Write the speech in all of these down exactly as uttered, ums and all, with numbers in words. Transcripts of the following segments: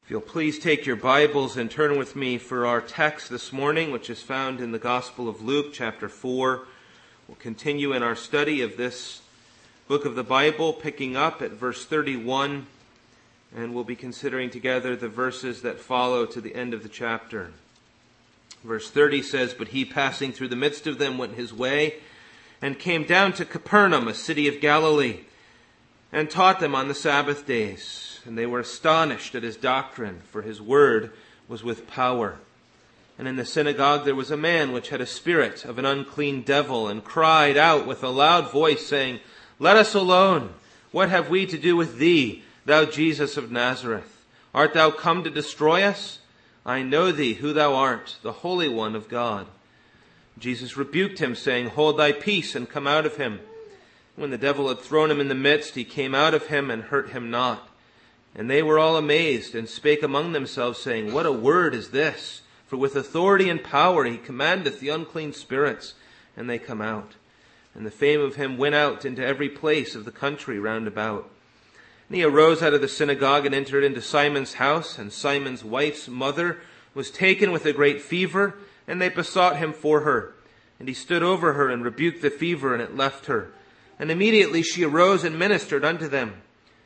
If you'll please take your Bibles and turn with me for our text this morning, which is found in the Gospel of Luke, chapter four. We'll continue in our study of this book of the Bible, picking up at verse thirty-one, and we'll be considering together the verses that follow to the end of the chapter. Verse thirty says, "But he, passing through the midst of them, went his way, and came down to Capernaum, a city of Galilee, and taught them on the Sabbath days. And they were astonished at his doctrine, for his word was with power. And in the synagogue there was a man which had a spirit of an unclean devil, and cried out with a loud voice, saying, Let us alone. What have we to do with thee, thou Jesus of Nazareth? Art thou come to destroy us? I know thee, who thou art, the Holy One of God. Jesus rebuked him, saying, Hold thy peace, and come out of him. When the devil had thrown him in the midst, he came out of him and hurt him not. And they were all amazed, and spake among themselves, saying, What a word is this! For with authority and power he commandeth the unclean spirits, and they come out. And the fame of him went out into every place of the country round about. And he arose out of the synagogue, and entered into Simon's house. And Simon's wife's mother was taken with a great fever, and they besought him for her. And he stood over her, and rebuked the fever, and it left her. And immediately she arose and ministered unto them.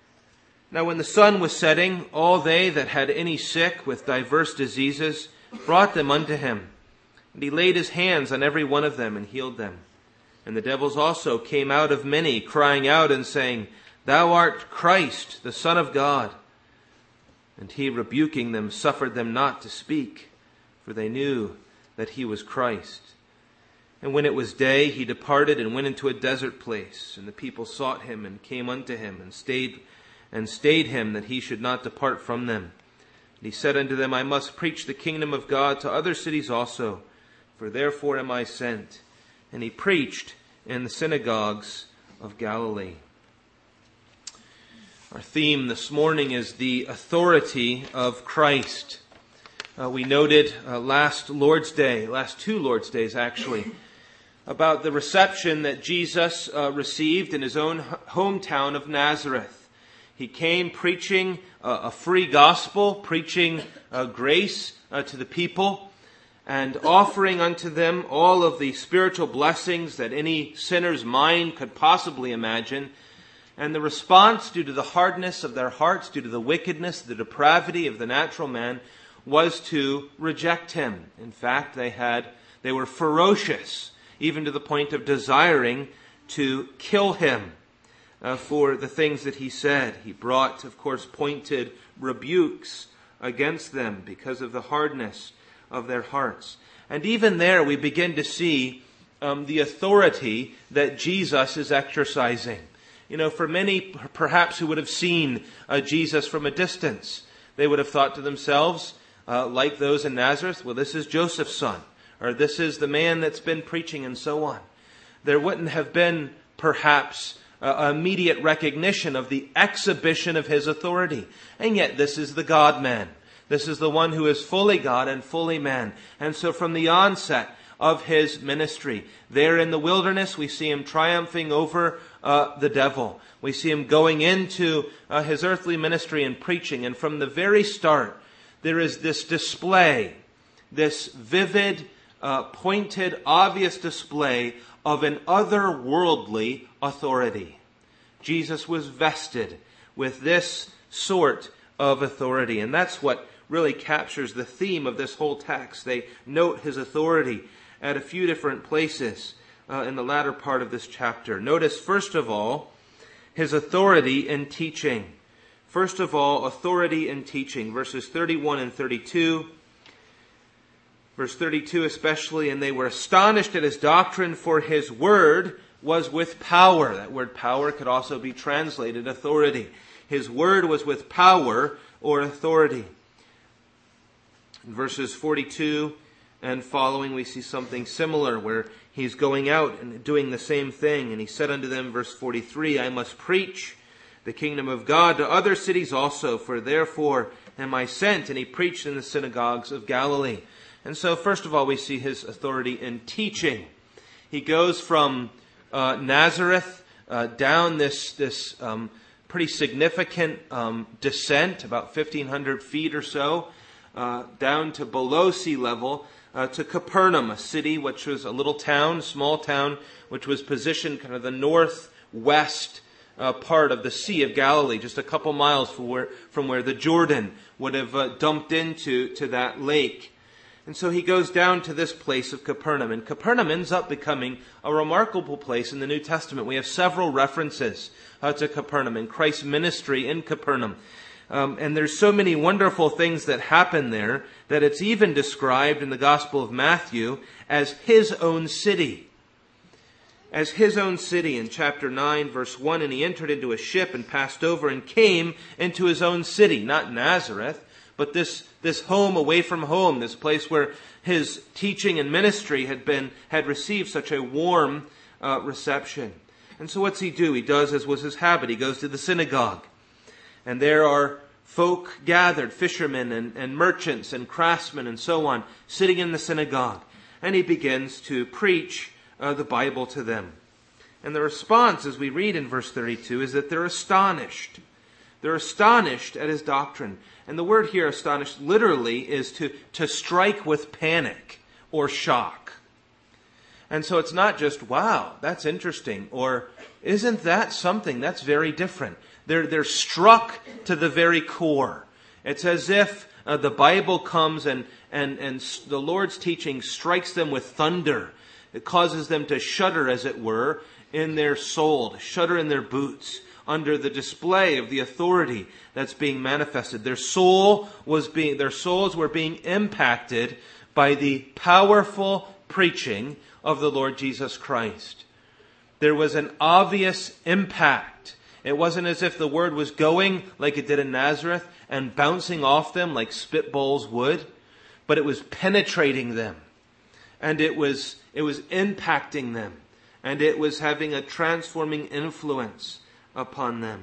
Now when the sun was setting, all they that had any sick with divers diseases brought them unto him. And he laid his hands on every one of them and healed them. And the devils also came out of many, crying out and saying, Thou art Christ, the Son of God. And he, rebuking them, suffered them not to speak, for they knew that he was Christ. And when it was day, he departed and went into a desert place. And the people sought him and came unto him and stayed and stayed him that he should not depart from them. And he said unto them, I must preach the kingdom of God to other cities also, for therefore am I sent. And he preached in the synagogues of Galilee." Our theme this morning is the authority of Christ. Uh, we noted uh, last Lord's Day, last two Lord's Days actually, about the reception that Jesus uh, received in his own hometown of Nazareth. He came preaching uh, a free gospel, preaching uh, grace uh, to the people, and offering unto them all of the spiritual blessings that any sinner's mind could possibly imagine. And the response, due to the hardness of their hearts, due to the wickedness, the depravity of the natural man, was to reject him. In fact, they had they were ferocious, even to the point of desiring to kill him. Uh, for the things that he said. He brought, of course, pointed rebukes against them because of the hardness of their hearts. And even there we begin to see um, the authority that Jesus is exercising. You know, for many, perhaps, who would have seen uh, Jesus from a distance, they would have thought to themselves, uh, like those in Nazareth, well, this is Joseph's son, or this is the man that's been preaching, and so on. There wouldn't have been, perhaps, Uh, immediate recognition of the exhibition of his authority. And yet this is the God-man. This is the one who is fully God and fully man. And so from the onset of his ministry, there in the wilderness, we see him triumphing over uh, the devil. We see him going into uh, his earthly ministry and preaching. And from the very start, there is this display, this vivid, uh, pointed, obvious display of an otherworldly authority. Jesus was vested with this sort of authority. And that's what really captures the theme of this whole text. They note his authority at a few different places uh, in the latter part of this chapter. Notice, first of all, his authority in teaching. First of all, authority in teaching. Verses thirty-one and thirty-two. Verse thirty-two especially, and they were astonished at his doctrine, for his word was with power. That word power could also be translated authority. His word was with power or authority. In verses forty-two and following, we see something similar where he's going out and doing the same thing. And he said unto them, verse forty-three, I must preach the kingdom of God to other cities also, for therefore am I sent. And he preached in the synagogues of Galilee. And so, first of all, we see his authority in teaching. He goes from uh, Nazareth uh, down this this um, pretty significant um, descent, about fifteen hundred feet or so, uh, down to below sea level, uh, to Capernaum, a city which was a little town, small town, which was positioned kind of the northwest uh, part of the Sea of Galilee, just a couple miles from where, from where the Jordan would have uh, dumped into to that lake. And so he goes down to this place of Capernaum. And Capernaum ends up becoming a remarkable place in the New Testament. We have several references uh, to Capernaum and Christ's ministry in Capernaum. Um, and there's so many wonderful things that happen there that it's even described in the Gospel of Matthew as his own city. As his own city in chapter nine, verse one, and he entered into a ship and passed over and came into his own city, not Nazareth, but this, this home away from home, this place where his teaching and ministry had been, had received such a warm uh, reception. And so what's he do? He does as was his habit. He goes to the synagogue. And there are folk gathered, fishermen and, and merchants and craftsmen and so on, sitting in the synagogue. And he begins to preach uh, the Bible to them. And the response, as we read in verse thirty-two, is that they're astonished. They're astonished at his doctrine. And the word here, astonished, literally is to, to strike with panic or shock. And so it's not just, wow, that's interesting, or isn't that something that's very different? They're, they're struck to the very core. It's as if uh, the Bible comes and, and, and the Lord's teaching strikes them with thunder. It causes them to shudder, as it were, in their soul, to shudder in their boots, under the display of the authority that's being manifested. Their soul was being, their souls were being impacted by the powerful preaching of the Lord Jesus Christ. There was an obvious impact. It wasn't as if the word was going like it did in Nazareth and bouncing off them like spitballs would, but it was penetrating them. And it was, it was impacting them. And it was having a transforming influence upon them.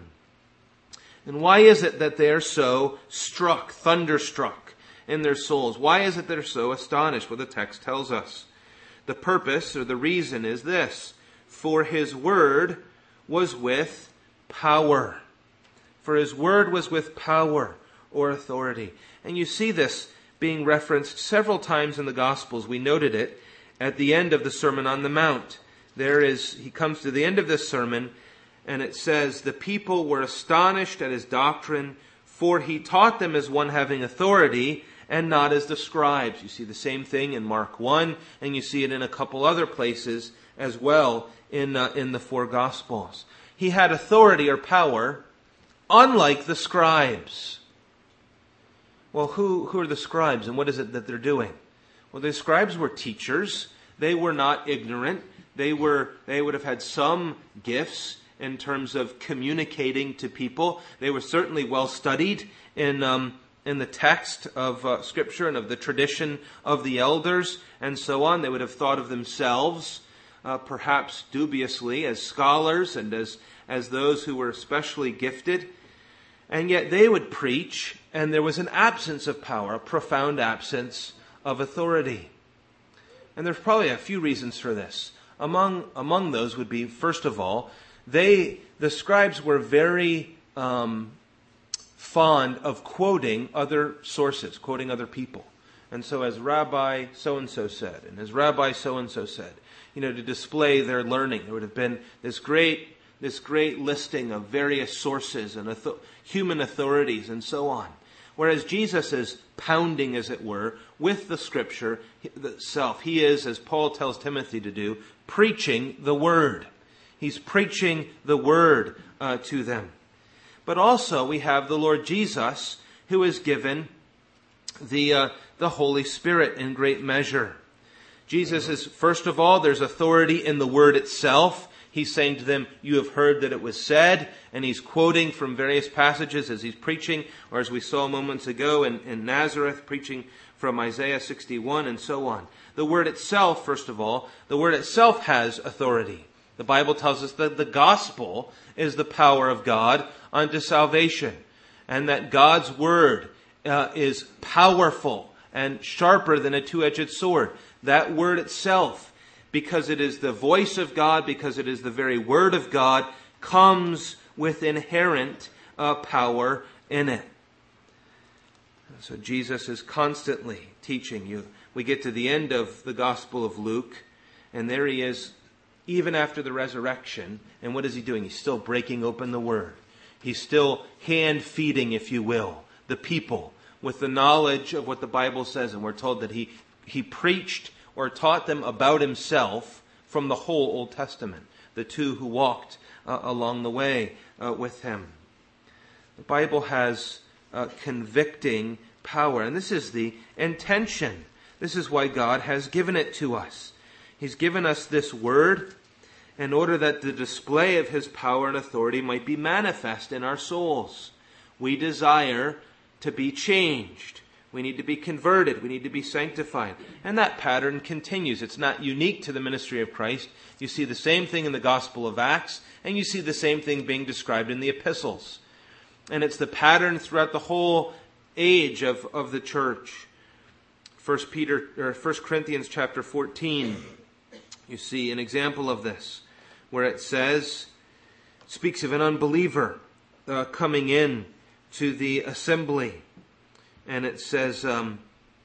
And why is it that they are so struck, thunderstruck in their souls? Why is it they're so astonished? Well, the text tells us. The purpose or the reason is this: for his word was with power. For his word was with power or authority. And you see this being referenced several times in the Gospels. We noted it at the end of the Sermon on the Mount. There is, he comes to the end of this sermon, and it says, the people were astonished at his doctrine, for he taught them as one having authority, and not as the scribes. You see the same thing in Mark one, and you see it in a couple other places as well in, uh, in the four Gospels. He had authority or power, unlike the scribes. Well, who, who are the scribes, and what is it that they're doing? Well, the scribes were teachers. They were not ignorant. They were, they would have had some gifts in terms of communicating to people. They were certainly well studied in, um, in the text of uh, Scripture and of the tradition of the elders and so on. They would have thought of themselves, uh, perhaps dubiously, as scholars and as, as those who were especially gifted. And yet they would preach, and there was an absence of power, a profound absence of authority. And there's probably a few reasons for this. Among among those would be, first of all, they the scribes were very um, fond of quoting other sources, quoting other people. And so as Rabbi so-and-so said, and as Rabbi so-and-so said, you know, to display their learning, there would have been this great this great listing of various sources and author- human authorities and so on. Whereas Jesus is pounding, as it were, with the Scripture itself. He is, as Paul tells Timothy to do, preaching the Word. He's preaching the Word uh, to them. But also we have the Lord Jesus, who is given the uh, the Holy Spirit in great measure. Jesus is, first of all, there's authority in the Word itself. He's saying to them, you have heard that it was said, and he's quoting from various passages as he's preaching, or as we saw moments ago in, in Nazareth, preaching from Isaiah sixty-one and so on. The Word itself, first of all, the Word itself has authority. The Bible tells us that the gospel is the power of God unto salvation, and that God's Word uh, is powerful and sharper than a two-edged sword. That Word itself, because it is the voice of God, because it is the very Word of God, comes with inherent uh, power in it. So Jesus is constantly teaching you. We get to the end of the Gospel of Luke, and there he is, even after the resurrection. And what is he doing? He's still breaking open the Word. He's still hand-feeding, if you will, the people with the knowledge of what the Bible says. And we're told that he, he preached or taught them about himself from the whole Old Testament, the two who walked uh, along the way uh, with him. The Bible has uh, convicting power, and this is the intention. This is why God has given it to us. He's given us this Word in order that the display of his power and authority might be manifest in our souls. We desire to be changed. We need to be converted. We need to be sanctified. And that pattern continues. It's not unique to the ministry of Christ. You see the same thing in the Gospel of Acts, and you see the same thing being described in the epistles. And it's the pattern throughout the whole age of, of the church. First Peter or First Corinthians chapter fourteen, you see an example of this, where it says, speaks of an unbeliever uh, coming in to the assembly. And it says, um,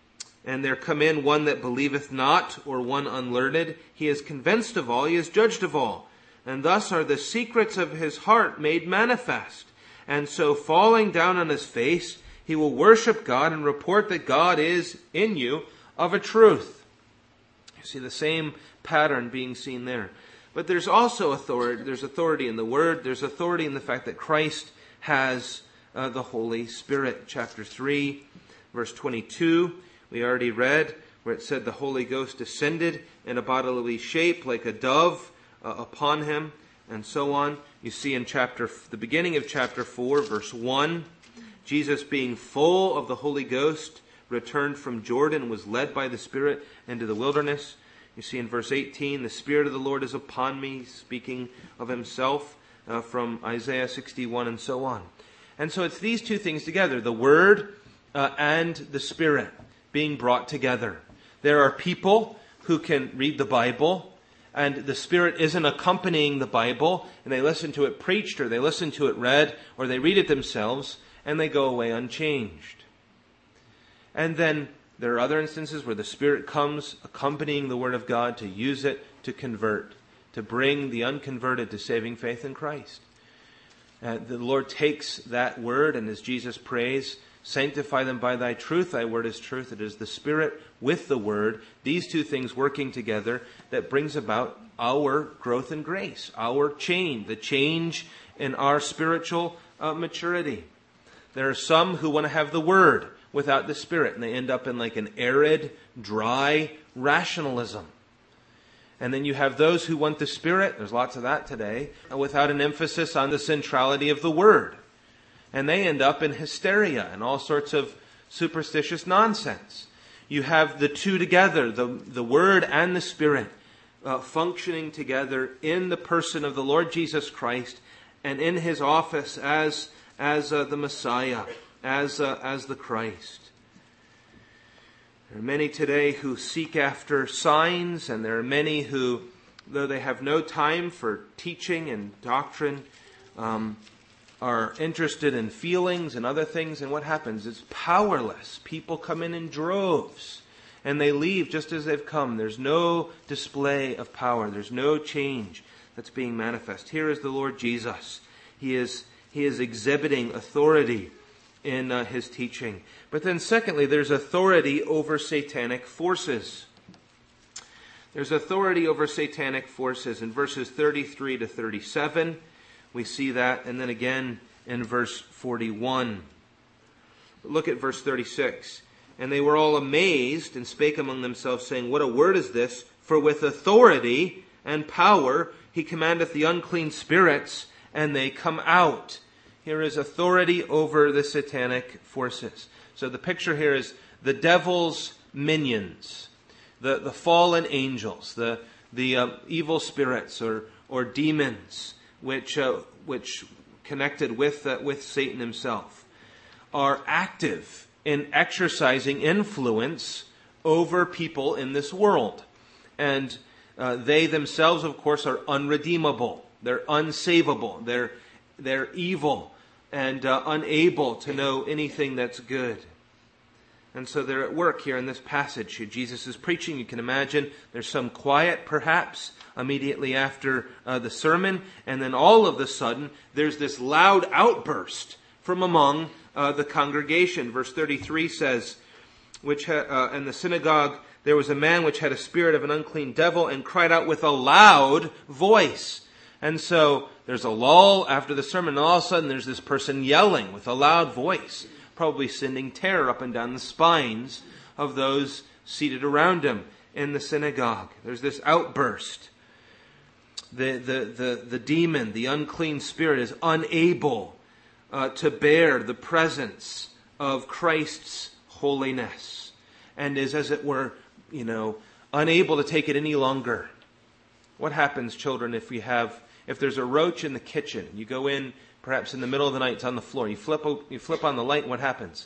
and there come in one that believeth not, or one unlearned. He is convinced of all, he is judged of all. And thus are the secrets of his heart made manifest. And so falling down on his face, he will worship God and report that God is in you of a truth. You see the same pattern being seen there. But there's also authority. There's authority in the Word. There's authority in the fact that Christ has uh, the Holy Spirit. Chapter three, verse twenty-two, we already read, where it said the Holy Ghost descended in a bodily shape like a dove uh, upon him, and so on. You see in chapter the beginning of chapter four, verse one, Jesus, being full of the Holy Ghost, returned from Jordan, was led by the Spirit into the wilderness. You see in verse eighteen, the Spirit of the Lord is upon me, speaking of himself uh, from Isaiah sixty-one, and so on. And so it's these two things together, the Word uh, and the Spirit being brought together. There are people who can read the Bible, and the Spirit isn't accompanying the Bible, and they listen to it preached, or they listen to it read, or they read it themselves, and they go away unchanged. And then there are other instances where the Spirit comes accompanying the Word of God to use it to convert, to bring the unconverted to saving faith in Christ. Uh, the Lord takes that Word, and as Jesus prays, sanctify them by thy truth, thy Word is truth. It is the Spirit with the Word, these two things working together, that brings about our growth in grace, our change, the change in our spiritual uh, maturity. There are some who want to have the Word without the Spirit, and they end up in like an arid, dry rationalism. And then you have those who want the Spirit, there's lots of that today, without an emphasis on the centrality of the Word. And they end up in hysteria and all sorts of superstitious nonsense. You have the two together, the, the Word and the Spirit, uh, functioning together in the person of the Lord Jesus Christ and in his office as, as uh, the Messiah, as, uh, as the Christ. There are many today who seek after signs, and there are many who, though they have no time for teaching and doctrine, um, are interested in feelings and other things. And what happens? It's powerless. People come in in droves, and they leave just as they've come. There's no display of power. There's no change that's being manifest. Here is the Lord Jesus. He is, he is exhibiting authority in uh, his teaching. But then secondly, there's authority over satanic forces. There's authority over satanic forces. In verses thirty-three to thirty-seven, we see that, and then again in verse forty-one. Look at verse thirty-six. And they were all amazed and spake among themselves, saying, what a word is this? For with authority and power he commandeth the unclean spirits, and they come out. Here is authority over the satanic forces. So the picture here is the devil's minions, the, the fallen angels, the the uh, evil spirits or or demons, which uh, which connected with uh, with Satan himself, are active in exercising influence over people in this world, and uh, they themselves, of course, are unredeemable. They're unsavable. They're they're evil and uh, unable to know anything that's good. And so they're at work here in this passage. Jesus is preaching. You can imagine there's some quiet, perhaps, immediately after uh, the sermon. And then all of a sudden, there's this loud outburst from among uh, the congregation. Verse thirty-three says, which ha- uh, in the synagogue there was a man which had a spirit of an unclean devil and cried out with a loud voice. And so there's a lull after the sermon, and all of a sudden there's this person yelling with a loud voice, probably sending terror up and down the spines of those seated around him in the synagogue. There's this outburst. The, the, the, the demon, the unclean spirit, is unable uh, to bear the presence of Christ's holiness and is, as it were, you know, unable to take it any longer. What happens, children, if you have, if there's a roach in the kitchen? You go in, perhaps in the middle of the night, it's on the floor. You flip, you flip on the light, and what happens?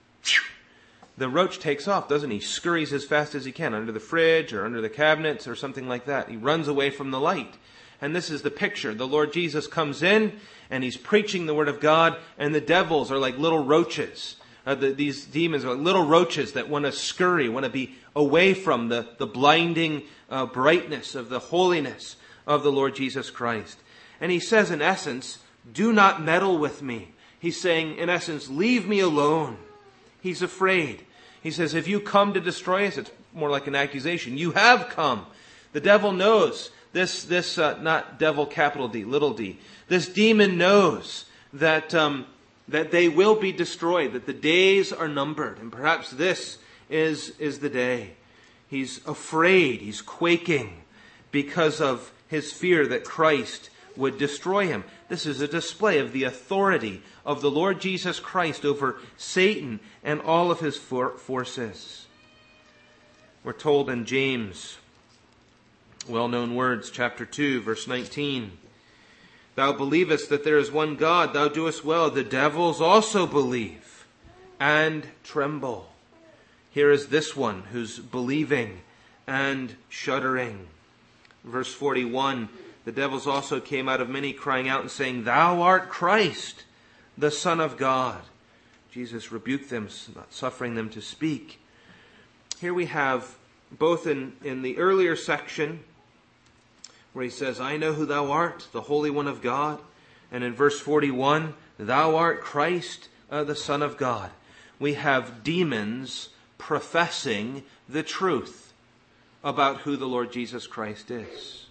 The roach takes off, doesn't he? He scurries as fast as he can under the fridge or under the cabinets or something like that. He runs away from the light. And this is the picture. The Lord Jesus comes in, and he's preaching the Word of God, and the devils are like little roaches. Uh, the, these demons are like little roaches that want to scurry, want to be away from the, the blinding uh, brightness of the holiness of the Lord Jesus Christ. And he says, in essence, do not meddle with me. He's saying, in essence, leave me alone. He's afraid. He says, if you come to destroy us, it's more like an accusation. You have come. The devil knows this, this uh, not devil capital D, little d. This demon knows that um, that they will be destroyed, that the days are numbered. And perhaps this is, is the day. He's afraid, he's quaking because of his fear that Christ would destroy him. This is a display of the authority of the Lord Jesus Christ over Satan and all of his for- forces. We're told in James, well-known words, chapter two, verse nineteen, thou believest that there is one God, thou doest well. The devils also believe and tremble. Here is this one who's believing and shuddering. Verse forty-one, the devils also came out of many, crying out and saying, thou art Christ, the Son of God. Jesus rebuked them, not suffering them to speak. Here we have, both in, in the earlier section, where he says, I know who thou art, the Holy One of God. And in verse forty-one, thou art Christ, uh, the Son of God. We have demons professing the truth about who the Lord Jesus Christ is.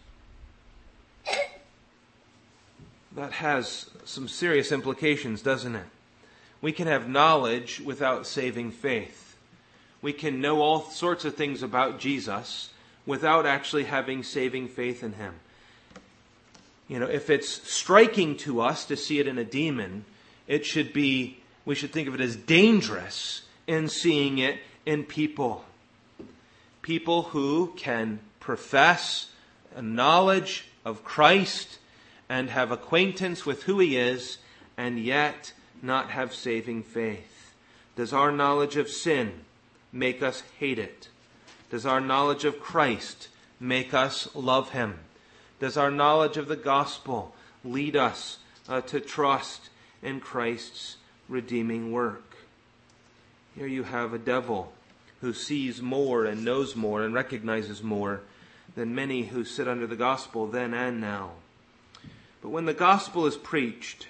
That has some serious implications, doesn't it? We can have knowledge without saving faith. We can know all sorts of things about Jesus without actually having saving faith in him. You know, if it's striking to us to see it in a demon, it should be, we should think of it as dangerous in seeing it in people. People who can profess a knowledge of Christ and have acquaintance with who he is and yet not have saving faith. Does our knowledge of sin make us hate it? Does our knowledge of Christ make us love him? Does our knowledge of the gospel lead us uh, to trust in Christ's redeeming work? Here you have a devil who sees more and knows more and recognizes more than many who sit under the gospel then and now. But when the gospel is preached,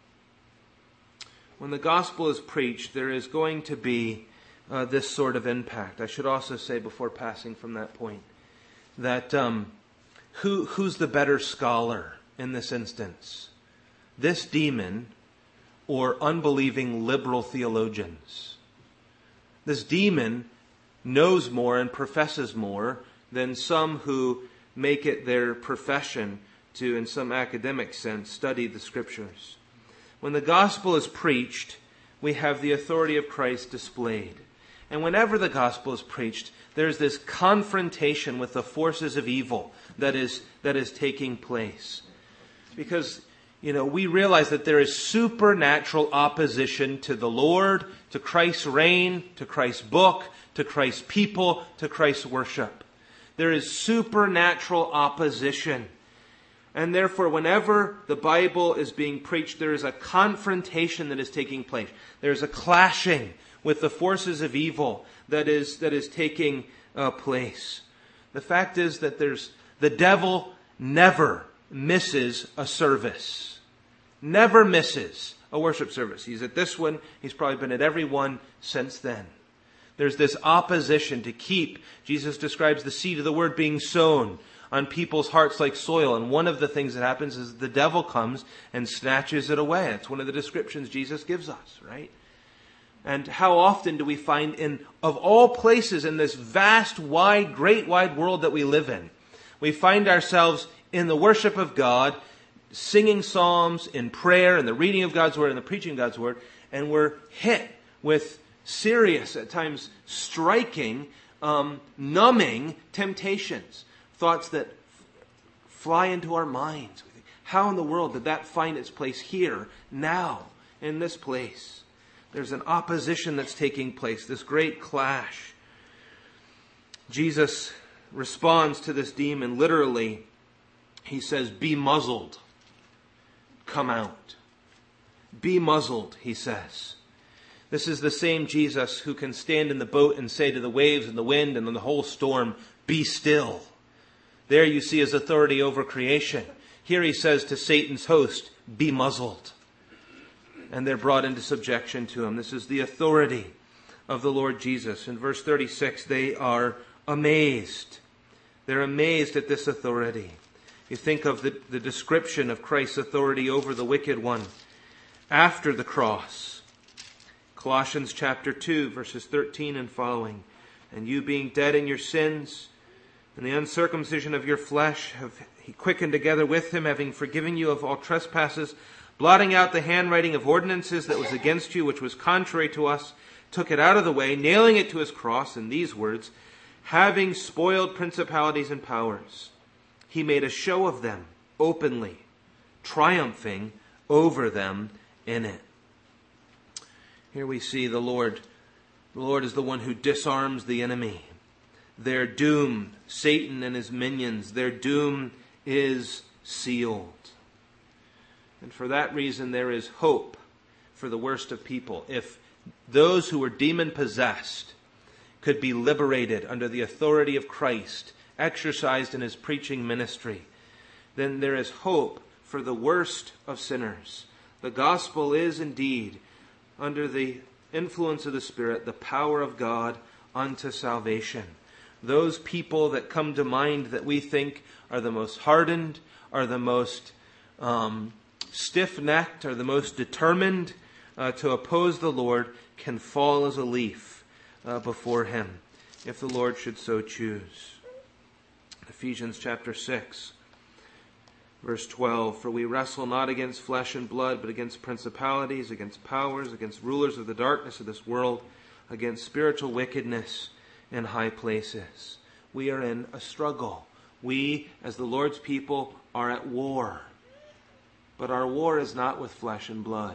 when the gospel is preached, there is going to be Uh, this sort of impact. I should also say, before passing from that point, that um, who who's the better scholar in this instance? This demon or unbelieving liberal theologians? This demon knows more and professes more than some who make it their profession to, in some academic sense, study the Scriptures. When the gospel is preached, we have the authority of Christ displayed. And whenever the gospel is preached, there's this confrontation with the forces of evil that is that is taking place. Because, you know, we realize that there is supernatural opposition to the Lord, to Christ's reign, to Christ's book, to Christ's people, to Christ's worship. There is supernatural opposition. And therefore, whenever the Bible is being preached, there is a confrontation that is taking place. There is a clashing with the forces of evil that is that is taking uh, place. The fact is that there's the devil never misses a service. Never misses a worship service. He's at this one. He's probably been at every one since then. There's this opposition to keep. Jesus describes the seed of the word being sown on people's hearts like soil. And one of the things that happens is the devil comes and snatches it away. That's one of the descriptions Jesus gives us, right? And how often do we find in, of all places in this vast, wide, great wide world that we live in, we find ourselves in the worship of God, singing psalms, in prayer, in the reading of God's word, and the preaching of God's word, and we're hit with serious, at times striking, um, numbing temptations. Thoughts that f- fly into our minds. We think, how in the world did that find its place here, now, in this place? There's an opposition that's taking place, this great clash. Jesus responds to this demon literally. He says, "Be muzzled. Come out." Be muzzled, he says. This is the same Jesus who can stand in the boat and say to the waves and the wind and the whole storm, "Be still." There you see his authority over creation. Here he says to Satan's host, "Be muzzled." And they're brought into subjection to him. This is the authority of the Lord Jesus. In verse thirty-six, they are amazed. They're amazed at this authority. You think of the, the description of Christ's authority over the wicked one after the cross. Colossians chapter two, verses thirteen and following. "And you being dead in your sins, and the uncircumcision of your flesh, have he quickened together with him, having forgiven you of all trespasses, blotting out the handwriting of ordinances that was against you, which was contrary to us, took it out of the way, nailing it to his cross," in these words, "having spoiled principalities and powers, he made a show of them openly, triumphing over them in it." Here we see the Lord. The Lord is the one who disarms the enemy. Their doom, Satan and his minions, their doom is sealed. And for that reason, there is hope for the worst of people. If those who were demon-possessed could be liberated under the authority of Christ, exercised in his preaching ministry, then there is hope for the worst of sinners. The gospel is indeed, under the influence of the Spirit, the power of God unto salvation. Those people that come to mind that we think are the most hardened, are the most um, stiff-necked, are the most determined uh, to oppose the Lord, can fall as a leaf uh, before him, if the Lord should so choose. Ephesians chapter six, verse twelve, "For we wrestle not against flesh and blood, but against principalities, against powers, against rulers of the darkness of this world, against spiritual wickedness in high places." We are in a struggle. We, as the Lord's people, are at war. But our war is not with flesh and blood,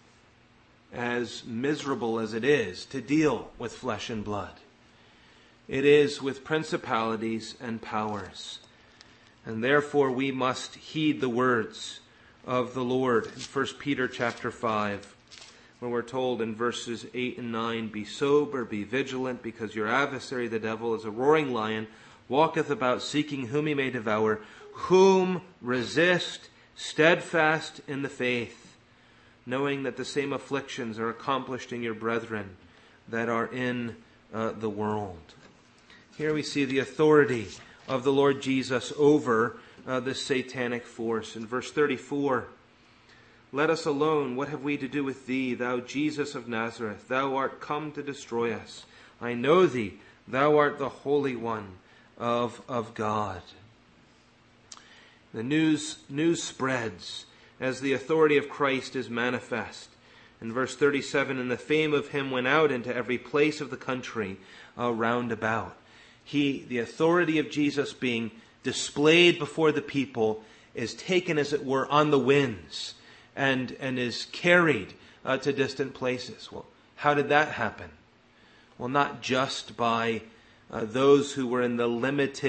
as miserable as it is to deal with flesh and blood. It is with principalities and powers. And therefore we must heed the words of the Lord in First Peter chapter five, where we're told in verses eight and nine, "Be sober, be vigilant, because your adversary the devil is a roaring lion, walketh about seeking whom he may devour, whom resist, steadfast in the faith, knowing that the same afflictions are accomplished in your brethren that are in uh, the world." Here we see the authority of the Lord Jesus over uh, this satanic force. In verse thirty-four, "Let us alone. What have we to do with thee, thou Jesus of Nazareth? Thou art come to destroy us. I know thee. Thou art the Holy One of, of God." The news, news spreads as the authority of Christ is manifest. In verse thirty-seven, "And the fame of him went out into every place of the country uh, round about." He, the authority of Jesus being displayed before the people, is taken, as it were, on the winds and, and is carried uh, to distant places. Well, how did that happen? Well, not just by uh, those who were in the limited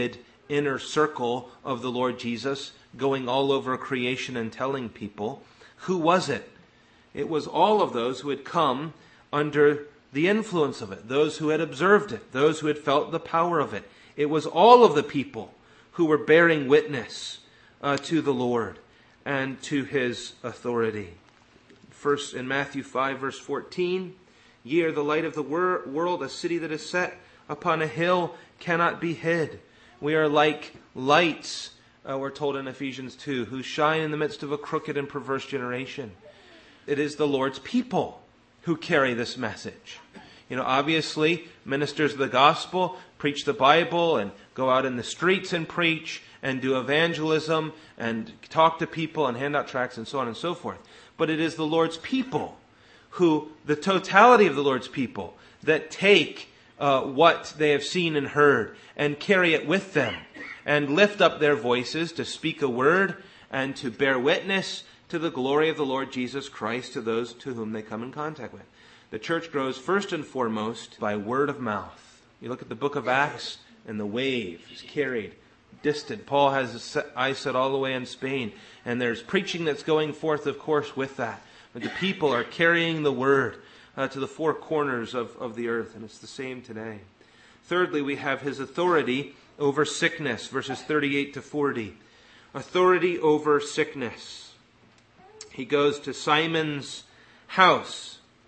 inner circle of the Lord Jesus, going all over creation and telling people. Who was it? It was all of those who had come under the influence of it, those who had observed it, those who had felt the power of it. It was all of the people who were bearing witness uh, to the Lord and to his authority. First, in Matthew five, verse fourteen, ye are the light of the wor- world, a city that is set upon a hill cannot be hid. We are like lights, uh, we're told in Ephesians two, who shine in the midst of a crooked and perverse generation. It is the Lord's people who carry this message. You know, obviously, ministers of the gospel preach the Bible and go out in the streets and preach and do evangelism and talk to people and hand out tracts and so on and so forth. But it is the Lord's people who, the totality of the Lord's people, that take uh, what they have seen and heard and carry it with them and lift up their voices to speak a word and to bear witness to the glory of the Lord Jesus Christ to those to whom they come in contact with. The church grows first and foremost by word of mouth. You look at the book of Acts, and the wave is carried distant. Paul has his eyes set all the way in Spain, and there's preaching that's going forth, of course, with that. But the people are carrying the word uh, to the four corners of, of the earth, and it's the same today. Thirdly, we have his authority over sickness, verses thirty-eight to forty. Authority over sickness. He goes to Simon's house.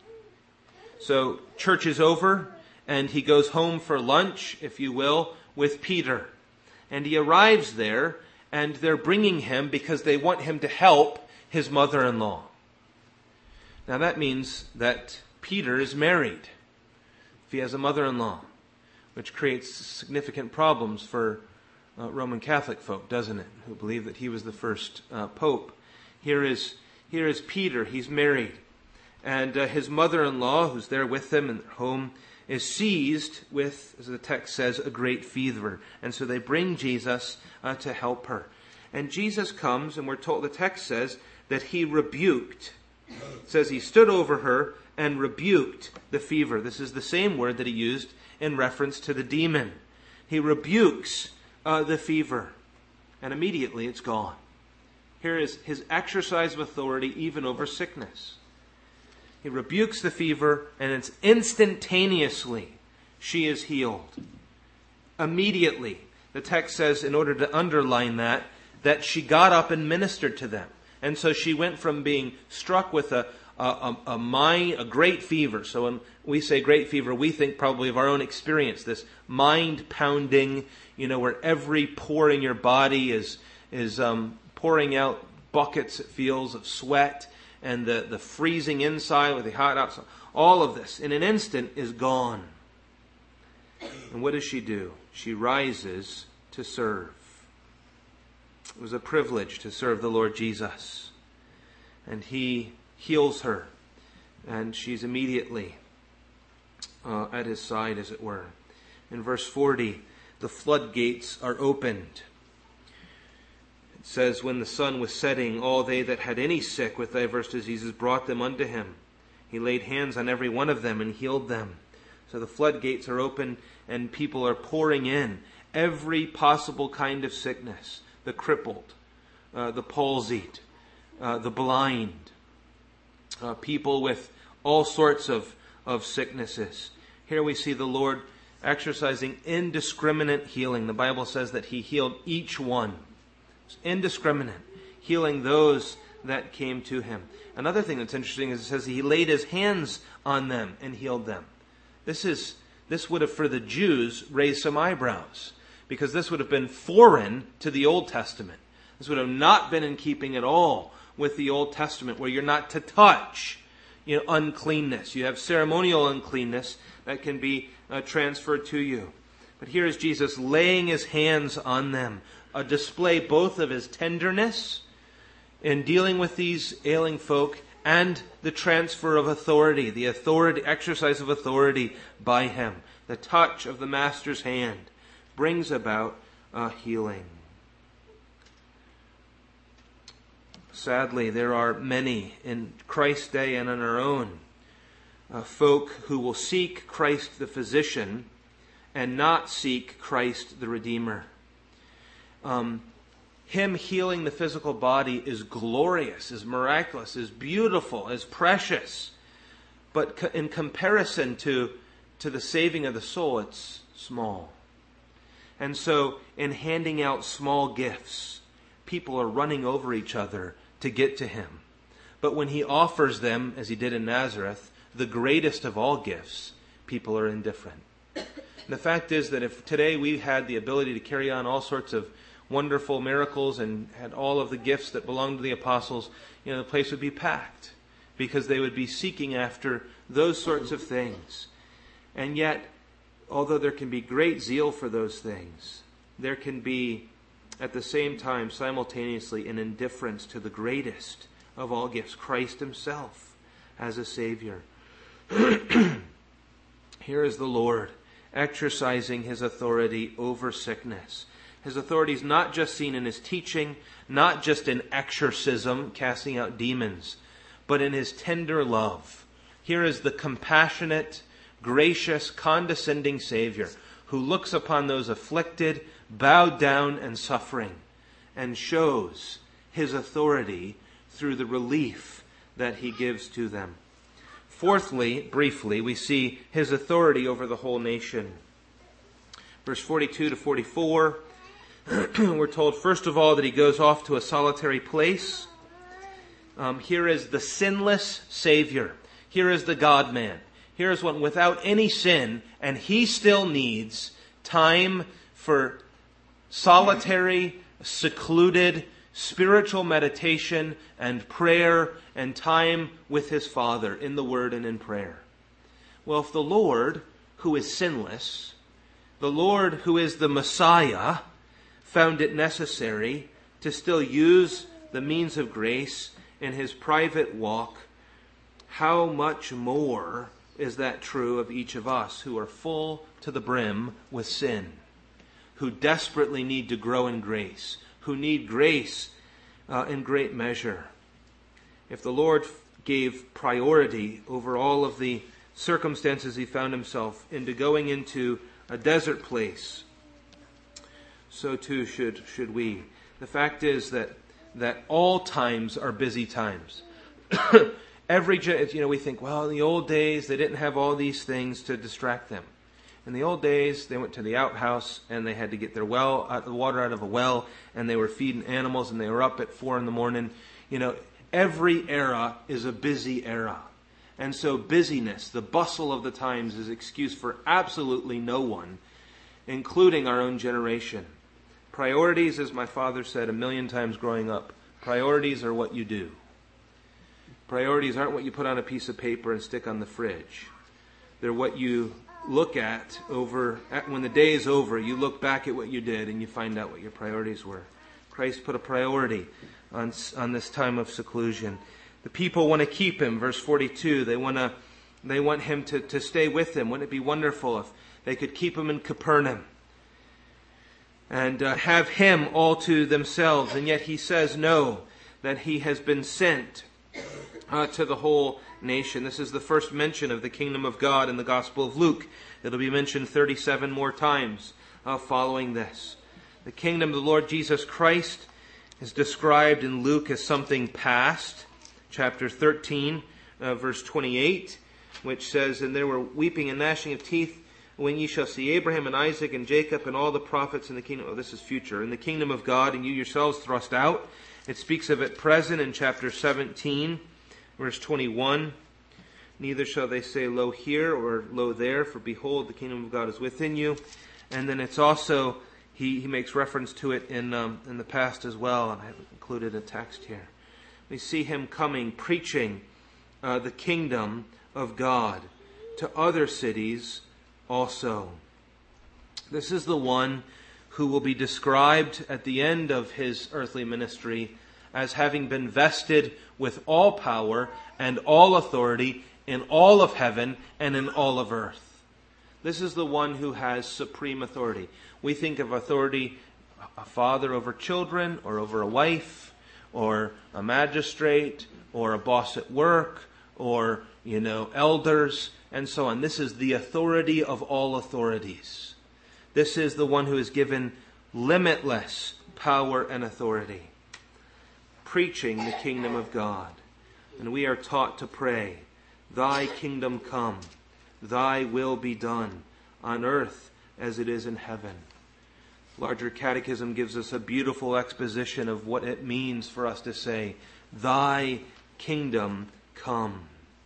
So church is over, and he goes home for lunch, if you will, with Peter. And he arrives there, and they're bringing him because they want him to help his mother-in-law. Now that means that Peter is married, if he has a mother-in-law, which creates significant problems for uh, Roman Catholic folk, doesn't it? Who believe that he was the first uh, pope. Here is, here is Peter, he's married. And uh, his mother-in-law, who's there with them in their home, is seized with, as the text says, a great fever. And so they bring Jesus uh, to help her. And Jesus comes, and we're told, the text says, that he rebuked. It says he stood over her and rebuked the fever. This is the same word that he used in reference to the demon. He rebukes uh, the fever. And immediately it's gone. Here is his exercise of authority even over sickness. He rebukes the fever, and it's instantaneously she is healed. Immediately. The text says, in order to underline that, that she got up and ministered to them. And so she went from being struck with a, a, a, a mind, a great fever. So when we say great fever, we think probably of our own experience. This mind pounding, you know, where every pore in your body is, is um, pouring out buckets, it feels, of sweat. And the, the freezing inside with the hot outside. All of this, in an instant, is gone. And what does she do? She rises to serve. It was a privilege to serve the Lord Jesus. And he heals her. And she's immediately uh, at his side, as it were. In verse forty, the floodgates are opened. It says, when the sun was setting, all they that had any sick with diverse diseases brought them unto him. He laid hands on every one of them and healed them. So the floodgates are open and people are pouring in. Every possible kind of sickness. The crippled, uh, the palsied, uh, the blind. Uh, people with all sorts of, of sicknesses. Here we see the Lord exercising indiscriminate healing. The Bible says that he healed each one. Indiscriminate, healing those that came to him. Another thing that's interesting is it says he laid his hands on them and healed them. This is this would have, for the Jews, raised some eyebrows, because this would have been foreign to the Old Testament. This would have not been in keeping at all with the Old Testament, where you're not to touch, you know, uncleanness. You have ceremonial uncleanness that can be uh, transferred to you. But here is Jesus laying his hands on them, a display both of his tenderness in dealing with these ailing folk and the transfer of authority, the authority, exercise of authority by him. The touch of the Master's hand brings about uh, healing. Sadly, there are many in Christ's day and in our own uh, folk who will seek Christ the physician and not seek Christ the Redeemer. Um, him healing the physical body is glorious, is miraculous, is beautiful, is precious. But co- in comparison to, to the saving of the soul, it's small. And so, in handing out small gifts, people are running over each other to get to him. But when he offers them, as he did in Nazareth, the greatest of all gifts, people are indifferent. And the fact is that if today we had the ability to carry on all sorts of wonderful miracles and had all of the gifts that belonged to the apostles, you know, the place would be packed because they would be seeking after those sorts of things. And yet, although there can be great zeal for those things, there can be, at the same time, simultaneously, an indifference to the greatest of all gifts, Christ himself as a Savior. Here is the Lord exercising his authority over sickness. His authority is not just seen in his teaching, not just in exorcism, casting out demons, but in his tender love. Here is the compassionate, gracious, condescending Savior who looks upon those afflicted, bowed down, and suffering, and shows his authority through the relief that he gives to them. Fourthly, briefly, we see his authority over the whole nation. Verse forty-two to forty-four, we're told, first of all, that he goes off to a solitary place. Um, here is the sinless Savior. Here is the God-man. Here is one without any sin, and he still needs time for solitary, secluded, spiritual meditation and prayer and time with his Father in the Word and in prayer. Well, if the Lord, who is sinless, the Lord who is the Messiah, found it necessary to still use the means of grace in his private walk, how much more is that true of each of us who are full to the brim with sin, who desperately need to grow in grace, who need grace uh, in great measure. If the Lord gave priority over all of the circumstances he found himself into going into a desert place, so too should should we. The fact is that that all times are busy times. Every, you know, we think, well, in the old days, they didn't have all these things to distract them. In the old days, they went to the outhouse and they had to get their well, uh, the water out of a well, and they were feeding animals and they were up at four in the morning. You know, every era is a busy era. And so busyness, the bustle of the times, is excuse for absolutely no one, including our own generation. Priorities, as my father said a million times growing up, priorities are what you do. Priorities aren't what you put on a piece of paper and stick on the fridge. They're what you look at over, when the day is over, you look back at what you did and you find out what your priorities were. Christ put a priority on, on this time of seclusion. The people want to keep him, verse forty-two. They want to, they want him to, to stay with them. Wouldn't it be wonderful if they could keep him in Capernaum and uh, have him all to themselves? And yet he says no, that he has been sent uh, to the whole nation. This is the first mention of the kingdom of God in the Gospel of Luke. It'll be mentioned thirty-seven more times uh, following this. The kingdom of the Lord Jesus Christ is described in Luke as something past. Chapter thirteen, uh, verse twenty-eight, which says, "And there were weeping and gnashing of teeth when ye shall see Abraham and Isaac and Jacob and all the prophets in the kingdom." Oh, this is future. "In the kingdom of God, and you yourselves thrust out." It speaks of it present in chapter seventeen, verse twenty-one. "Neither shall they say, Lo here or Lo there, for behold, the kingdom of God is within you." And then it's also, he, he makes reference to it in um, in the past as well, and I haven't included a text here. We see him coming, preaching uh, the kingdom of God to other cities also. This is the one who will be described at the end of his earthly ministry as having been vested with all power and all authority in all of heaven and in all of earth. This is the one who has supreme authority. We think of authority, a father over children, or over a wife, or a magistrate, or a boss at work, or, you know, elders, and so on. This is the authority of all authorities. This is the one who is given limitless power and authority, preaching the kingdom of God. And we are taught to pray, Thy kingdom come, Thy will be done, on earth as it is in heaven. Larger Catechism gives us a beautiful exposition of what it means for us to say, Thy kingdom come.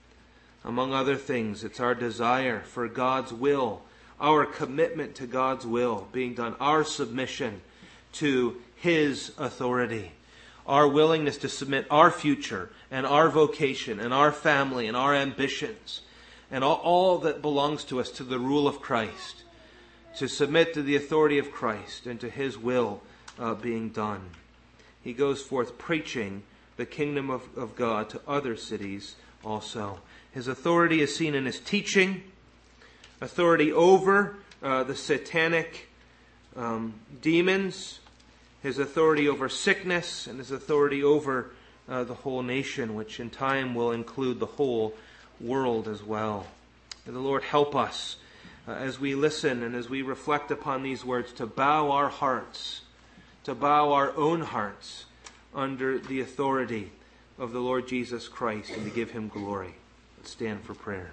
Among other things, it's our desire for God's will, our commitment to God's will being done, our submission to His authority, our willingness to submit our future and our vocation and our family and our ambitions and all, all that belongs to us to the rule of Christ, to submit to the authority of Christ and to His will uh, being done. He goes forth preaching the kingdom of, of God to other cities also. His authority is seen in His teaching, authority over uh, the satanic um, demons, His authority over sickness, and His authority over uh, the whole nation, which in time will include the whole world as well. May the Lord help us uh, as we listen and as we reflect upon these words to bow our hearts, to bow our own hearts under the authority of the Lord Jesus Christ and to give Him glory. Let's stand for prayer.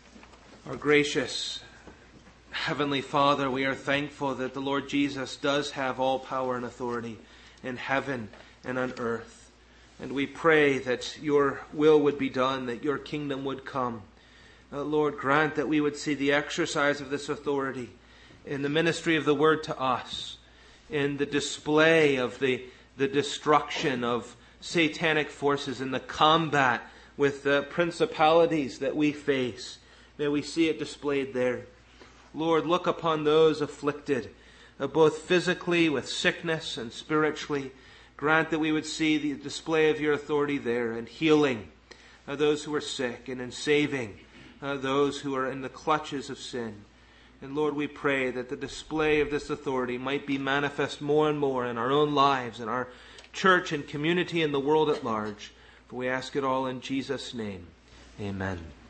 Our gracious Heavenly Father, we are thankful that the Lord Jesus does have all power and authority in heaven and on earth. And we pray that Your will would be done, that Your kingdom would come. Uh, Lord, grant that we would see the exercise of this authority in the ministry of the Word to us, in the display of the, the destruction of satanic forces, in the combat with the principalities that we face. May we see it displayed there. Lord, look upon those afflicted, uh, both physically with sickness and spiritually. Grant that we would see the display of Your authority there and healing uh, those who are sick and in saving uh, those who are in the clutches of sin. And Lord, we pray that the display of this authority might be manifest more and more in our own lives, in our church and community and the world at large. For we ask it all in Jesus' name. Amen.